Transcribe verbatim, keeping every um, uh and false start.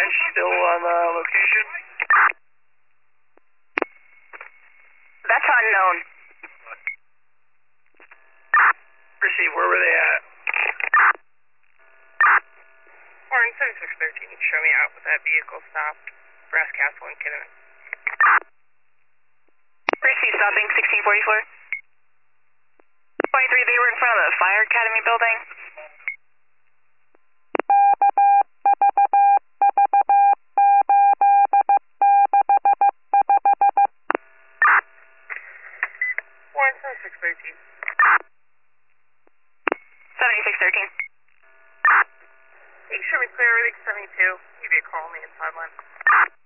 guys still on uh, location? That's unknown. Proceed, where were they at? Orange seventy-six thirteen, show me out with that vehicle stopped. Brass Castle and Kidderman. Proceed, stopping, sixteen forty-four. twenty-three, they were in front of the Fire Academy building. Orange seventy-six thirteen. seventy-six thirteen. Hey, show me clear, everything seventy-two. Give you a call on the inside line.